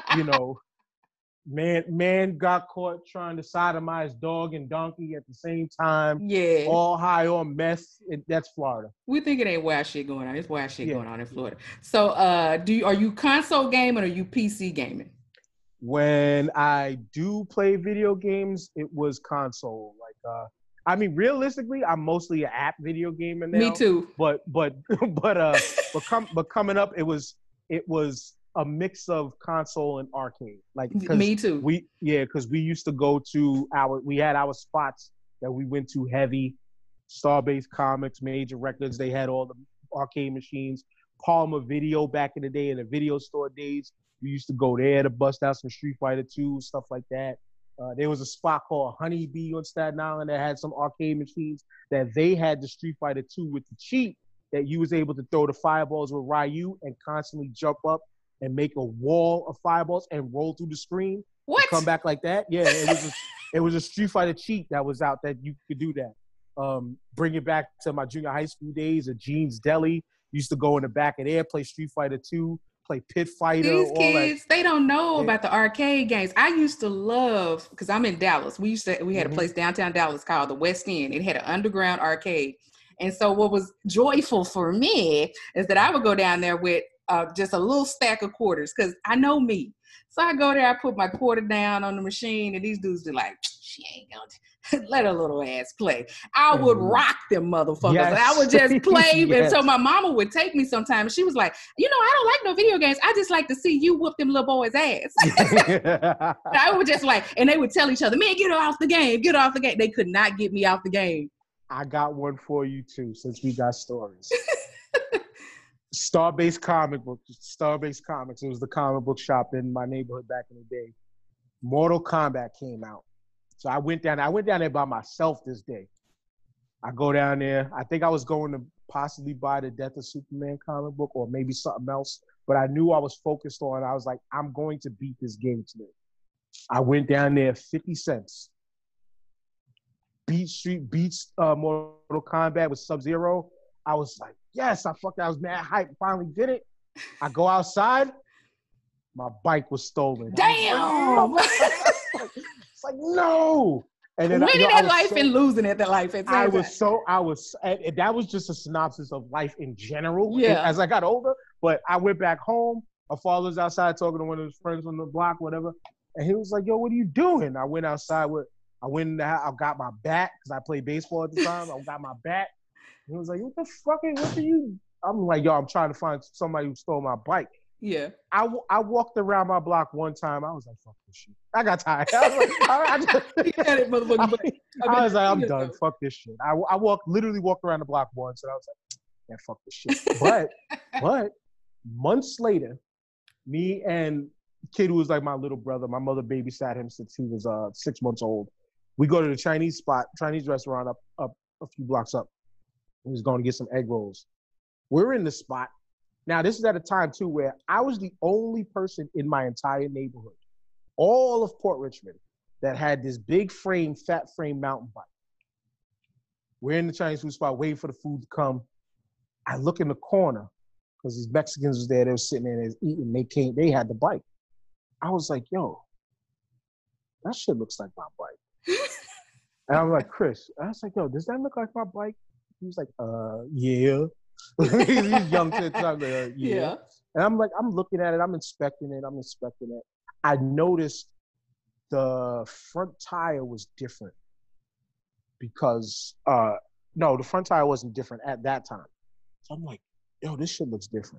Man got caught trying to sodomize dog and donkey at the same time. Yeah. All high on meth. That's Florida. We think it ain't wild shit going on. It's wild shit going on in Florida. So are you console gaming or are you PC gaming? When I do play video games, it was console. Like, realistically, I'm mostly an app video gamer now. Me too. But coming up, it was a mix of console and arcade. Like, me too. Because we used to go to we had our spots that we went to heavy. Starbase Comics, Major Records. They had all the arcade machines. Palmer Video back in the day, in the video store days. We used to go there to bust out some Street Fighter 2, stuff like that. There was a spot called Honeybee on Staten Island that had some arcade machines that they had the Street Fighter 2 with the cheat that you was able to throw the fireballs with Ryu and constantly jump up and make a wall of fireballs and roll through the screen. What? Come back like that. Yeah, it was a Street Fighter cheat that was out that you could do that. Bring it back to my junior high school days at Jean's Deli. Used to go in the back of there, play Street Fighter 2, play Pit Fighter. These all kids, that. they don't know about the arcade games. I used to love, because I'm in Dallas. We had a place downtown Dallas called the West End. It had an underground arcade. And so what was joyful for me is that I would go down there with just a little stack of quarters, because I know me. So I go there, I put my quarter down on the machine, and these dudes be like, she ain't gonna let her little ass play. I would rock them motherfuckers. Yes. I would just play. Yes. And so my mama would take me sometimes. She was like, I don't like no video games. I just like to see you whoop them little boys' ass. I would just and they would tell each other, man, get off the game, get off the game. They could not get me off the game. I got one for you too, since we got stories. Starbase Comics. It was the comic book shop in my neighborhood back in the day. Mortal Kombat came out. So I went down there by myself this day. I go down there. I think I was going to possibly buy the Death of Superman comic book or maybe something else. But I knew I was focused on, I was like, I'm going to beat this game today. I went down there, 50 cents. Beats Mortal Kombat with Sub-Zero. I was like, yes, I was mad hype. Finally did it. I go outside. My bike was stolen. Damn. It's like, no. And then winning at life and losing at the life. And and that was just a synopsis of life in general. Yeah. As I got older, but I went back home. My father was outside talking to one of his friends on the block, whatever. And he was like, yo, what are you doing? I went outside I went in the house. I got my bat because I played baseball at the time. I got my bat. He was like, what the fuck? What are you? I'm like, yo, I'm trying to find somebody who stole my bike. Yeah. I walked around my block one time. I was like, fuck this shit. I got tired. I was like, I was like, I'm done. Fuck this shit. I literally walked around the block once and I was like, yeah, fuck this shit. But months later, me and kid who was like my little brother, my mother babysat him since he was 6 months old. We go to the Chinese restaurant up a few blocks up. He was going to get some egg rolls. We're in the spot. Now, this is at a time, too, where I was the only person in my entire neighborhood, all of Port Richmond, that had this big fat frame mountain bike. We're in the Chinese food spot waiting for the food to come. I look in the corner because these Mexicans was there. They were sitting there, they was eating. They had the bike. I was like, yo, that shit looks like my bike. And I was like, Chris, I was like, yo, does that look like my bike? He was like, yeah. These young kids, I'm like, yeah. And I'm like, I'm looking at it, I'm inspecting it. I noticed the front tire was different because, no, the front tire wasn't different at that time. So I'm like, yo, this shit looks different.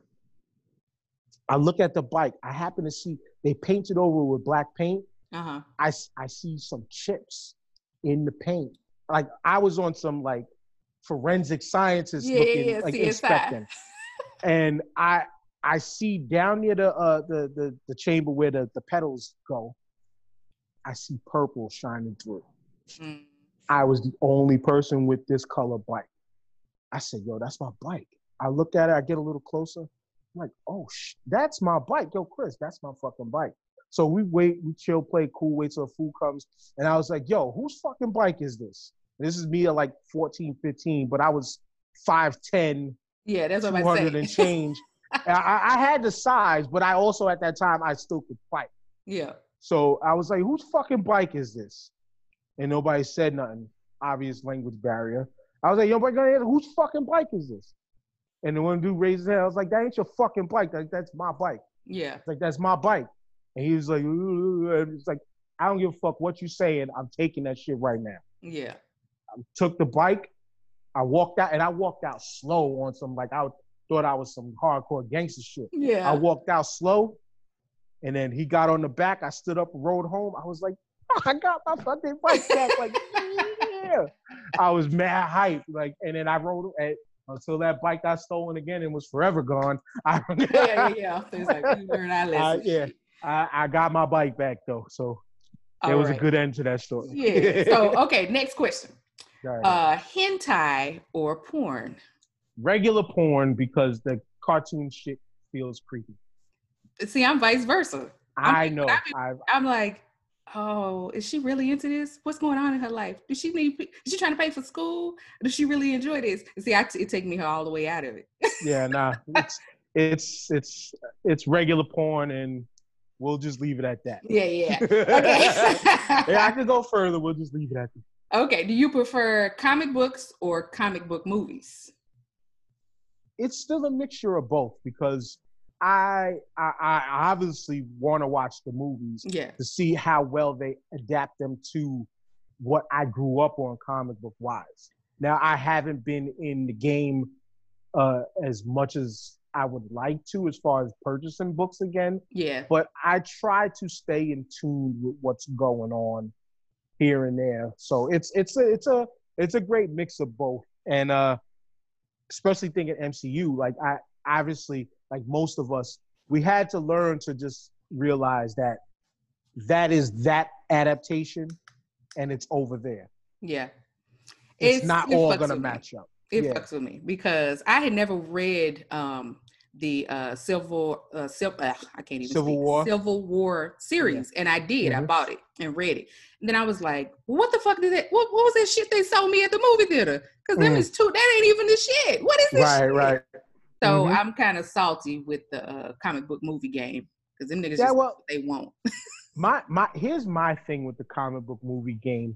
I look at the bike. I happen to see they painted over with black paint. Uh-huh. I see some chips in the paint. Like I was on some like forensic scientists looking, like inspecting. And I see down near the chamber where the pedals go, I see purple shining through. Mm. I was the only person with this color bike. I said, yo, that's my bike. I look at it, I get a little closer. I'm like, oh, that's my bike. Yo, Chris, that's my fucking bike. So we wait, we chill, play cool, wait till the food comes. And I was like, yo, whose fucking bike is this? This is me at like 14, 15, but I was 5'10". Yeah, that's what I'm 200 saying. And change. I had the size, but I also at that time, I still could fight. Yeah. So I was like, whose fucking bike is this? And nobody said nothing. Obvious language barrier. I was like, yo, whose fucking bike is this? And the one dude raised his hand. I was like, that ain't your fucking bike. That's my bike. Yeah. It's like, that's my bike. And he was like, it's like, I don't give a fuck what you saying. I'm taking that shit right now. Yeah. I took the bike. I walked out, and I walked out slow on some, like, I thought I was some hardcore gangster shit. Yeah. I walked out slow, and then he got on the back. I stood up and rode home. I was like, I got my fucking bike back. Like, yeah. I was mad hype. Like, and then I rode until that bike got stolen again and was forever gone. Yeah. So it's like, we learned our lesson. I got my bike back, though. So there was a good end to that story. Yeah. So, okay, next question. Right. Hentai or porn? Regular porn, because the cartoon shit feels creepy. See, I'm vice versa. I know. I'm like, oh, is she really into this? What's going on in her life? Is she trying to pay for school? Does she really enjoy this? And see, it take me all the way out of it. Yeah, nah. It's regular porn, and we'll just leave it at that. Yeah. Okay. Yeah, I could go further. We'll just leave it at that. Okay. Do you prefer comic books or comic book movies? It's still a mixture of both because I obviously want to watch the movies to see how well they adapt them to what I grew up on comic book wise. Now, I haven't been in the game as much as I would like to as far as purchasing books again. Yeah. But I try to stay in tune with what's going on here and there. So it's a great mix of both. And especially thinking MCU, like I obviously, like most of us, we had to learn to just realize that is that adaptation and it's over there. Yeah. It's not all going to match up. It fucks with me because I had never read the Civil War series, and I did. I bought it and read it, and then I was like, "What the fuck did that? What was that shit they sold me at the movie theater? Because them is two. That ain't even the shit. What is this shit?" Right. So I'm kind of salty with the comic book movie game because them niggas what they want. Here's my thing with the comic book movie game.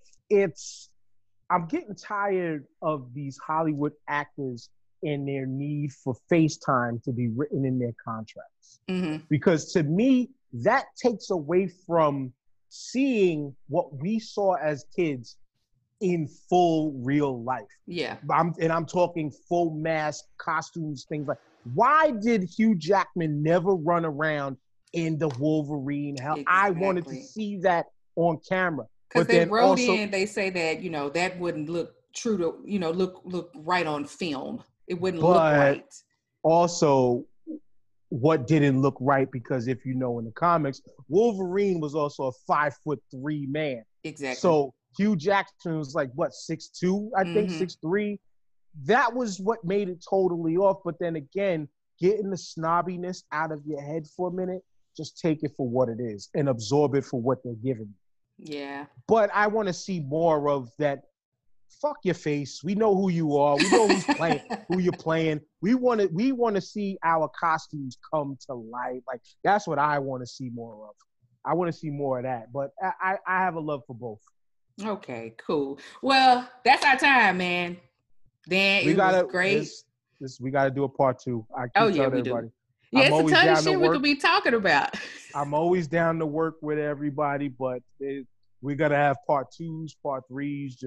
I'm getting tired of these Hollywood actors and their need for FaceTime to be written in their contracts. Because to me, that takes away from seeing what we saw as kids in full real life. Yeah. I'm talking full mask, costumes, things like. Why did Hugh Jackman never run around in the Wolverine? Hell, exactly. I wanted to see that on camera. Because they wrote in, they say that, that wouldn't look true to, look right on film. It wouldn't look right. Also, what didn't look right, because if you know in the comics, Wolverine was also a 5'3" man. Exactly. So Hugh Jackson was like, what, 6'2", I think, 6'3". That was what made it totally off. But then again, getting the snobbiness out of your head for a minute, just take it for what it is and absorb it for what they're giving you. Yeah. But I want to see more of that. Fuck your face. We know who you are. We know who's playing, who you're playing. We want to see our costumes come to life. Like, that's what I want to see more of. I want to see more of that. But I have a love for both. Okay, cool. Well, that's our time, man. Dan, it was great. We got to do a part 2. I keep telling everybody. Yeah, it's a ton of shit we could be talking about. I'm always down to work with everybody, but we got to have part 2s, part 3s,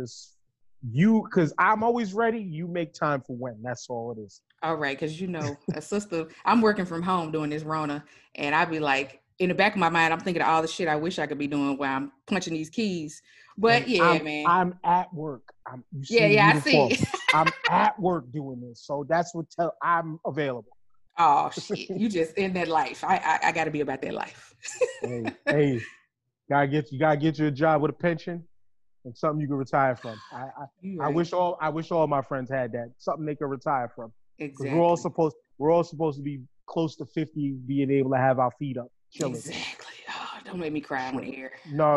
because I'm always ready. You make time for when. That's all it is. All right, because a sister, I'm working from home doing this Rona, and I'd be like, in the back of my mind, I'm thinking of all the shit I wish I could be doing while I'm punching these keys. But man. I'm at work. I see. I'm at work doing this. So that's I'm available. Oh, shit. You just in that life. I got to be about that life. hey, you gotta get you a job with a pension and something you can retire from. I wish all my friends had that. Something they can retire from. Exactly. We're all supposed to be close to 50, being able to have our feet up, chilling. Exactly. Oh, don't make me cry on the air. No.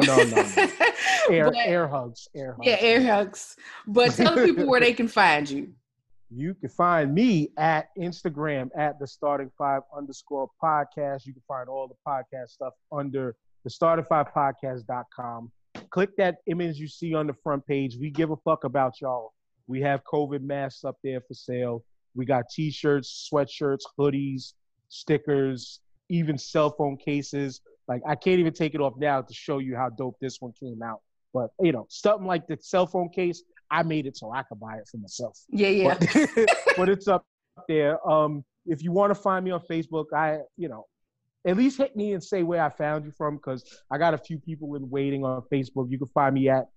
Air hugs. Yeah, air hugs. But tell the people where they can find you. You can find me at Instagram at @the_starting5_podcast. You can find all the podcast stuff under thestarting5podcast.com. Click that image you see on the front page. We give a fuck about y'all. We have COVID masks up there for sale. We got t-shirts, sweatshirts, hoodies, stickers, even cell phone cases. Like, I can't even take it off now to show you how dope this one came out. But, something like the cell phone case, I made it so I could buy it for myself. Yeah. But it's up there. If you want to find me on Facebook, at least hit me and say where I found you from, because I got a few people in waiting on Facebook. You can find me at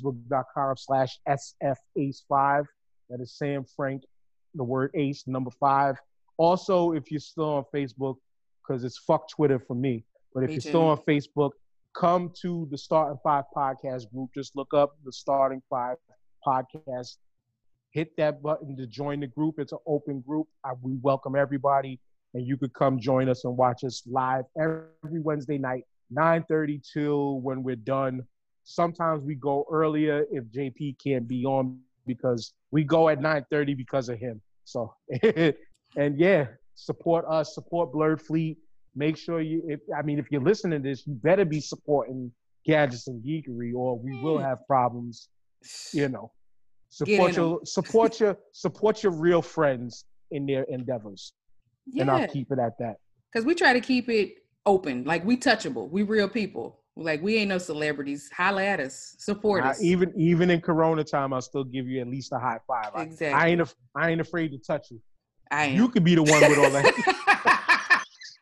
facebook.com/SFAce5. That is Sam Frank, the word ace, number 5. Also, if you're still on Facebook, because it's fuck Twitter for me, but if you're still on Facebook, come to the Starting 5 podcast group. Just look up the Starting 5 podcast. Hit that button to join the group. It's an open group. We welcome everybody. and you could come join us and watch us live every Wednesday night, 9:30 till when we're done. Sometimes we go earlier if JP can't be on because we go at 9:30 because of him. So, and yeah, support us, support Blurred Fleet. Make sure if you're listening to this, you better be supporting Gadgets and Geekery, or we will have problems. You know, support your real friends in their endeavors, and I'll keep it at that. Because we try to keep it open, like we touchable, we real people. Like we ain't no celebrities. Holla at us, support us. Even in Corona time, I'll still give you at least a high five. Exactly. I ain't afraid to touch you. I am. You could be the one with all that.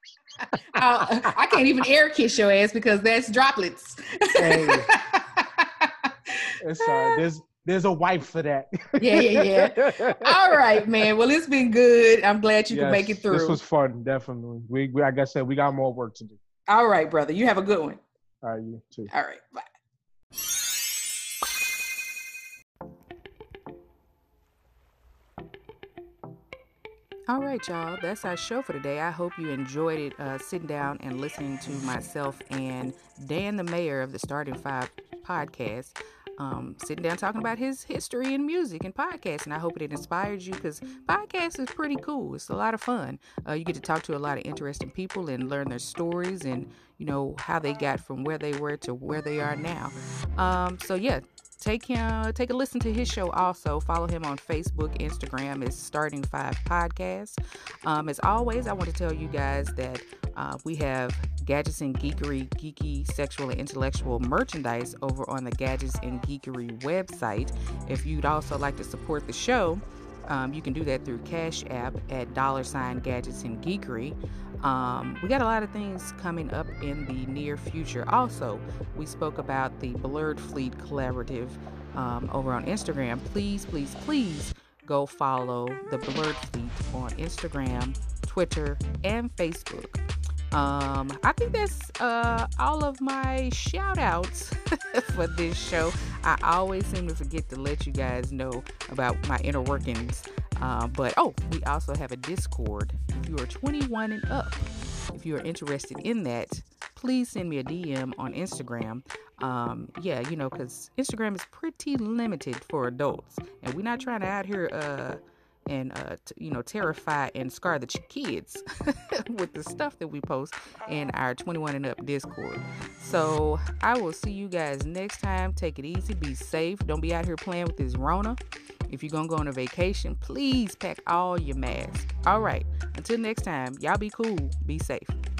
I can't even air kiss your ass because that's droplets. Hey, it's there's a wife for that. Yeah. All right, man. Well, it's been good. I'm glad you could make it through. This was fun, definitely. We like I said, we got more work to do. All right, brother. You have a good one. All right, you too. All right, bye. All right, y'all. That's our show for today. I hope you enjoyed it sitting down and listening to myself and Dan the Mayor of the Starting Five podcast. Sitting down talking about his history in music and podcasting. I hope it inspired you because podcast is pretty cool. It's a lot of fun. You get to talk to a lot of interesting people and learn their stories and, how they got from where they were to where they are now. Take a listen to his show also. Follow him on Facebook, Instagram. It's Starting Five Podcast. As always, I want to tell you guys that we have Gadgets and Geekery, geeky, sexual, and intellectual merchandise over on the Gadgets and Geekery website. If you'd also like to support the show, you can do that through Cash App at $Gadgets and Geekery. We got a lot of things coming up in the near future. Also, we spoke about the Blurred Fleet Collaborative over on Instagram. Please go follow the Blurred Fleet on Instagram, Twitter, and Facebook. I think that's all of my shout outs for this show. I always seem to forget to let you guys know about my inner workings. But we also have a Discord. If you are 21 and up, if you are interested in that, please send me a DM on Instagram. Because Instagram is pretty limited for adults, and we're not trying to out here terrify and scar the kids with the stuff that we post in our 21 and up Discord. So I will see you guys next time. Take it easy, be safe, don't be out here playing with this Rona. If you're gonna go on a vacation, please pack all your masks. All right, until next time, y'all be cool, be safe.